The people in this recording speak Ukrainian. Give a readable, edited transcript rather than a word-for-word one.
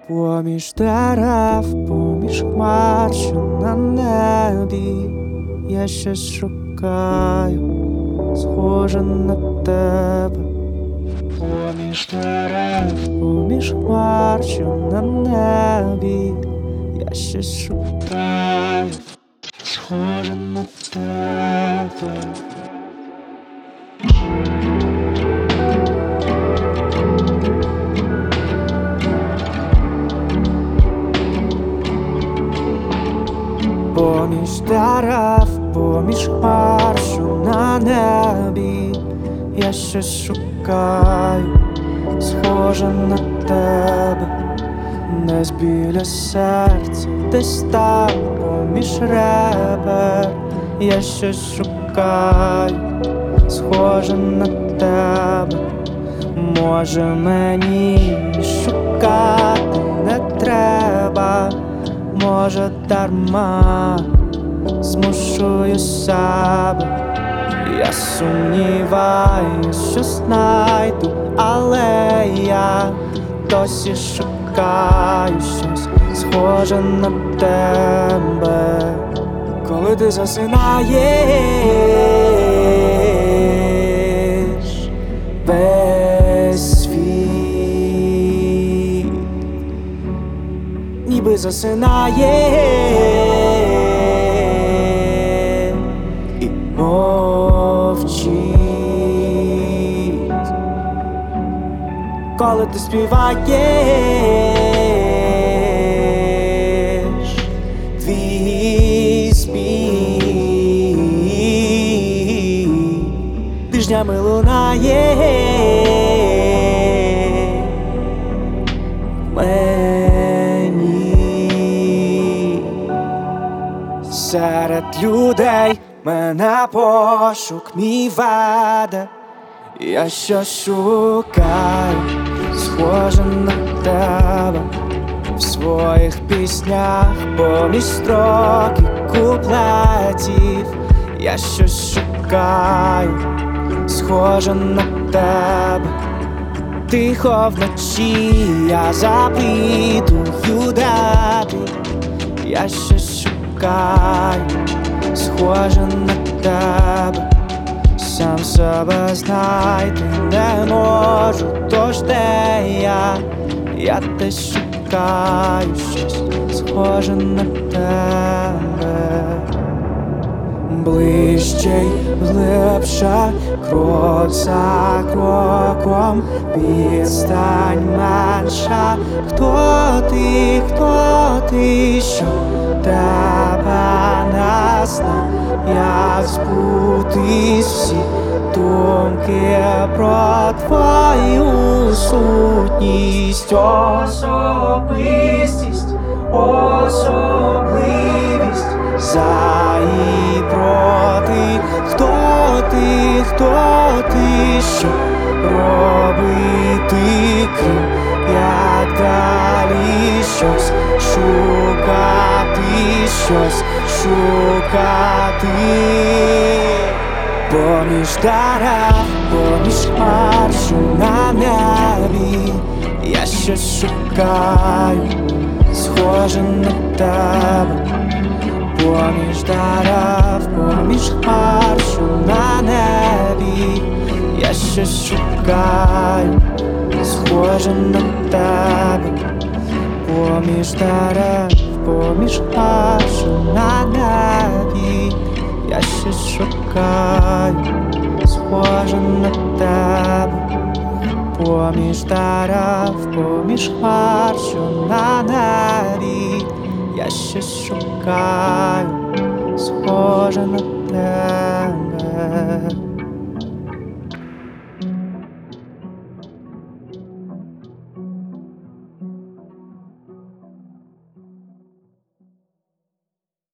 Поміж дерев, поміж хмар, що на небі, я щось шукаю, схоже на тебе. Поміж дерев, поміж хмар, що на небі, я щось шукаю, схоже на тебе. Поміж дерев, поміж хмар, що на небі, я щось шукаю, схоже на тебе. Десь біля серця, десь там, поміж ребер, я щось шукаю, схоже на тебе. Може мені шукати не треба, може дарма змушую себе. Я сумніваюсь, що знайду, але я досі шукаю щось схоже на тебе. Коли ти засинаєш, весь світ ніби засинає і мовчить. Коли ти співаєш, твій спів тижнями лунає мені. Серед людей мене пошук мій веде, я щось шукаю, схоже на тебе. В своїх піснях поміж строк і куплетів я щось шукаю, схоже на тебе. Тихо вночі я запитую дебі, я щось шукаю, схоже на тебе. Сам себе знайти не можу, тож де я десь шукаю щось схоже на тебе. Ближче й глибше, крок за кроком, відстань менша. Хто ти, що тебе не зна? Як збутись всі думки про твою сутність, особистість, особливість, за і проти. Хто ти, що робити крім, як далі щось шукати, щось шукати. Поміж дерев, поміж хмар, що на небі, я щось шукаю, схоже на тебе. Поміж дерев, поміж хмар, що на небі, я щось шукаю, схоже на тебе. Поміж дерев, поміж хмар, що на небі, я щось шукаю, схоже на тебе. Поміж дерев, поміж хмар, що на небі, я щось шукаю, схоже на тебе.